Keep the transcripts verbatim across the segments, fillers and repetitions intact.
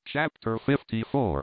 Chapter fifty-four.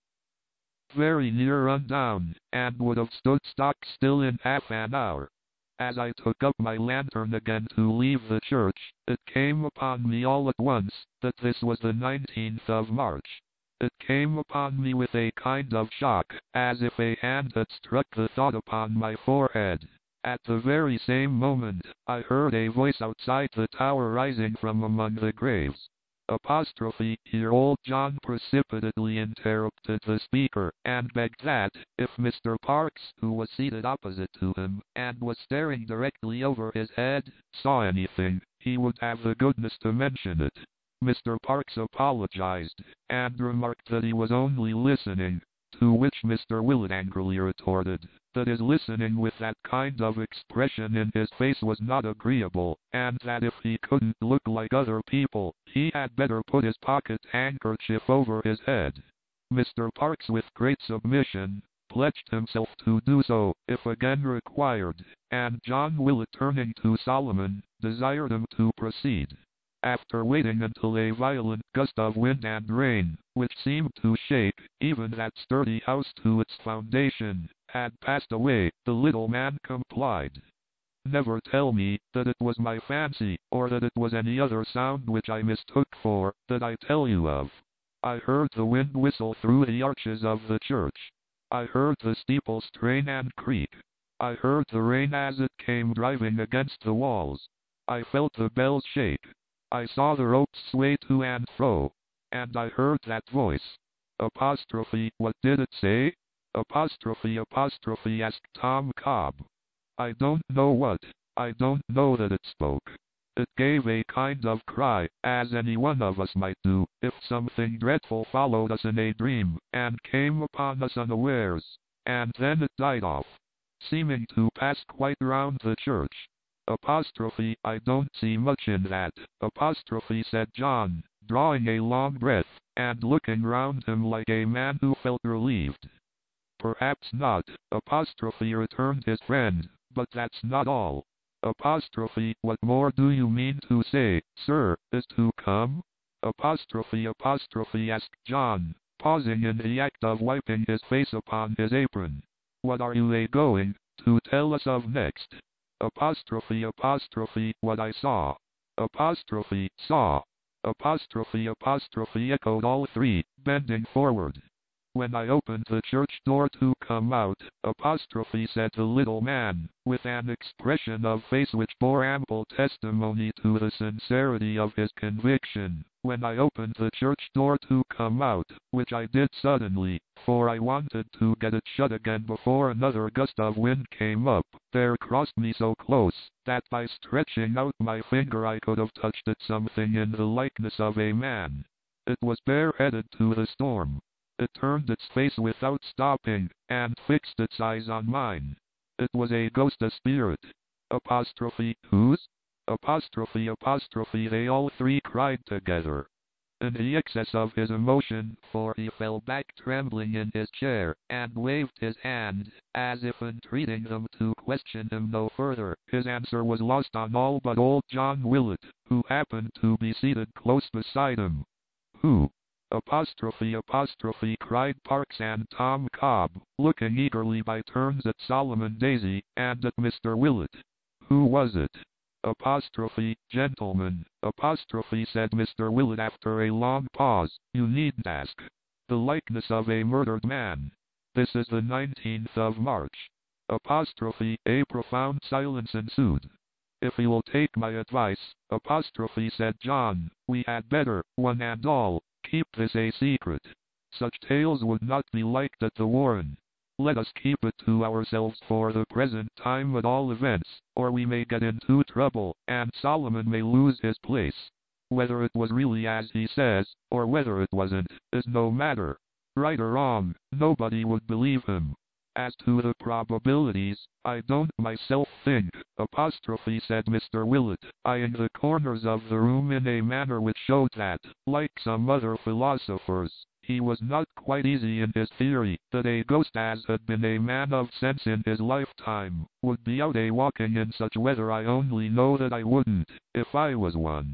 Very near run down, and would have stood stock still in half an hour. As I took up my lantern again to leave the church, it came upon me all at once, that this was the nineteenth of March. It came upon me with a kind of shock, as if a hand had struck the thought upon my forehead. At the very same moment, I heard a voice outside the tower rising from among the graves. Apostrophe, here old John precipitately interrupted the speaker, and begged that, if Mister Parks, who was seated opposite to him, and was staring directly over his head, saw anything, he would have the goodness to mention it. Mister Parks apologized, and remarked that he was only listening, to which Mister Willett angrily retorted, that his listening with that kind of expression in his face was not agreeable, and that if he couldn't look like other people, he had better put his pocket handkerchief over his head. Mister Parks, with great submission, pledged himself to do so, if again required, and John Willett, turning to Solomon, desired him to proceed. After waiting until a violent gust of wind and rain, which seemed to shake even that sturdy house to its foundation, had passed away, the little man complied. Never tell me that it was my fancy, or that it was any other sound which I mistook for that I tell you of. I heard the wind whistle through the arches of the church. I heard the steeple strain and creak. I heard the rain as it came driving against the walls. I felt the bells shake. I saw the ropes sway to and fro, and I heard that voice. Apostrophe, what did it say? Apostrophe, apostrophe, asked Tom Cobb. I don't know what, I don't know that it spoke. It gave a kind of cry, as any one of us might do, if something dreadful followed us in a dream, and came upon us unawares, and then it died off, seeming to pass quite round the church. Apostrophe, I don't see much in that, apostrophe, said John, drawing a long breath, and looking round him like a man who felt relieved. Perhaps not, apostrophe, returned his friend, but that's not all. Apostrophe, what more do you mean to say, sir, is to come? Apostrophe, apostrophe, asked John, pausing in the act of wiping his face upon his apron. What are you a going to tell us of next? Apostrophe, apostrophe, what I saw. Apostrophe, saw. Apostrophe, apostrophe, echoed all three, bending forward. When I opened the church door to come out, apostrophe, said the little man, with an expression of face which bore ample testimony to the sincerity of his conviction. When I opened the church door to come out, which I did suddenly, for I wanted to get it shut again before another gust of wind came up, there crossed me so close, that by stretching out my finger I could have touched it something in the likeness of a man. It was bareheaded to the storm. It turned its face without stopping, and fixed its eyes on mine. It was a ghost, a spirit. Apostrophe, whose? Apostrophe, apostrophe, they all three cried together. In the excess of his emotion, for he fell back trembling in his chair, and waved his hand, as if entreating them to question him no further, his answer was lost on all but old John Willett, who happened to be seated close beside him. Who? Apostrophe, apostrophe, cried Parks and Tom Cobb, looking eagerly by turns at Solomon Daisy, and at Mister Willett. Who was it? Apostrophe, gentlemen, apostrophe, said Mister Willett after a long pause, you needn't ask. The likeness of a murdered man. This is the nineteenth of March. Apostrophe, a profound silence ensued. If you will take my advice, apostrophe, said John, we had better, one and all, keep this a secret. Such tales would not be liked at the Warren. Let us keep it to ourselves for the present time at all events, or we may get into trouble, and Solomon may lose his place. Whether it was really as he says, or whether it wasn't, is no matter. Right or wrong, nobody would believe him. As to the probabilities, I don't myself think, apostrophe, said Mister Willett, eyeing the corners of the room in a manner which showed that, like some other philosophers, he was not quite easy in his theory, that a ghost as had been a man of sense in his lifetime, would be out a walking in such weather. I only know that I wouldn't, if I was one.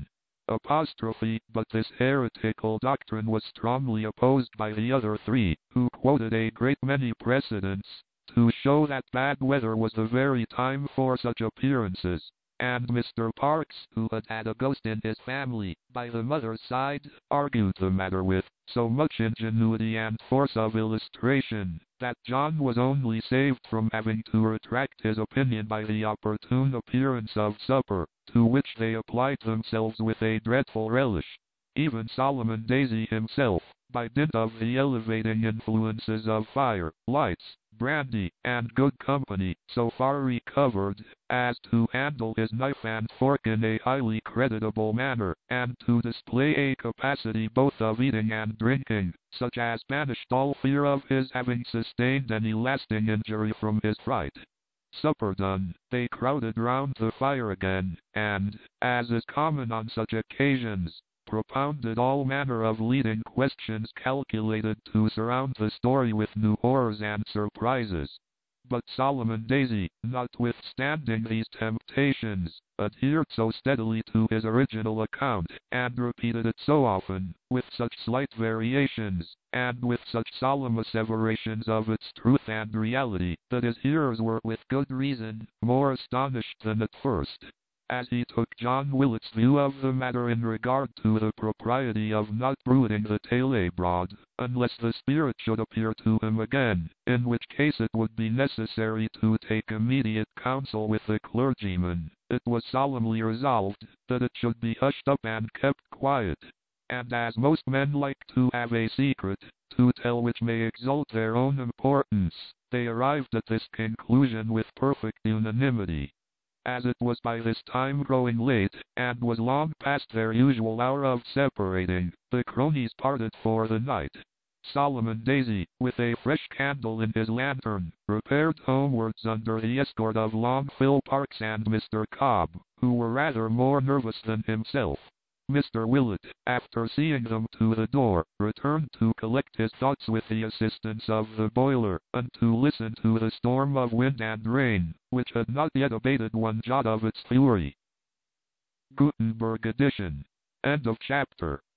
apostrophe, but this heretical doctrine was strongly opposed by the other three, who quoted a great many precedents to show that bad weather was the very time for such appearances. And Mister Parks, who had had a ghost in his family, by the mother's side, argued the matter with so much ingenuity and force of illustration, that John was only saved from having to retract his opinion by the opportune appearance of supper, to which they applied themselves with a dreadful relish. Even Solomon Daisy himself, by dint of the elevating influences of fire, lights, brandy, and good company, so far recovered as to handle his knife and fork in a highly creditable manner, and to display a capacity both of eating and drinking, such as banished all fear of his having sustained any lasting injury from his fright. Supper done, they crowded round the fire again, and, as is common on such occasions, propounded all manner of leading questions calculated to surround the story with new horrors and surprises. But Solomon Daisy, notwithstanding these temptations, adhered so steadily to his original account, and repeated it so often, with such slight variations, and with such solemn asseverations of its truth and reality, that his hearers were, with good reason, more astonished than at first, as he took John Willett's view of the matter in regard to the propriety of not brooding the tale abroad, unless the spirit should appear to him again, in which case it would be necessary to take immediate counsel with the clergyman. It was solemnly resolved that it should be hushed up and kept quiet, and as most men like to have a secret to tell which may exalt their own importance, they arrived at this conclusion with perfect unanimity. As it was by this time growing late, and was long past their usual hour of separating, the cronies parted for the night. Solomon Daisy, with a fresh candle in his lantern, repaired homewards under the escort of Long Phil Parks and Mister Cobb, who were rather more nervous than himself. Mister Willett, after seeing them to the door, returned to collect his thoughts with the assistance of the boiler, and to listen to the storm of wind and rain, which had not yet abated one jot of its fury. Gutenberg edition. End of chapter.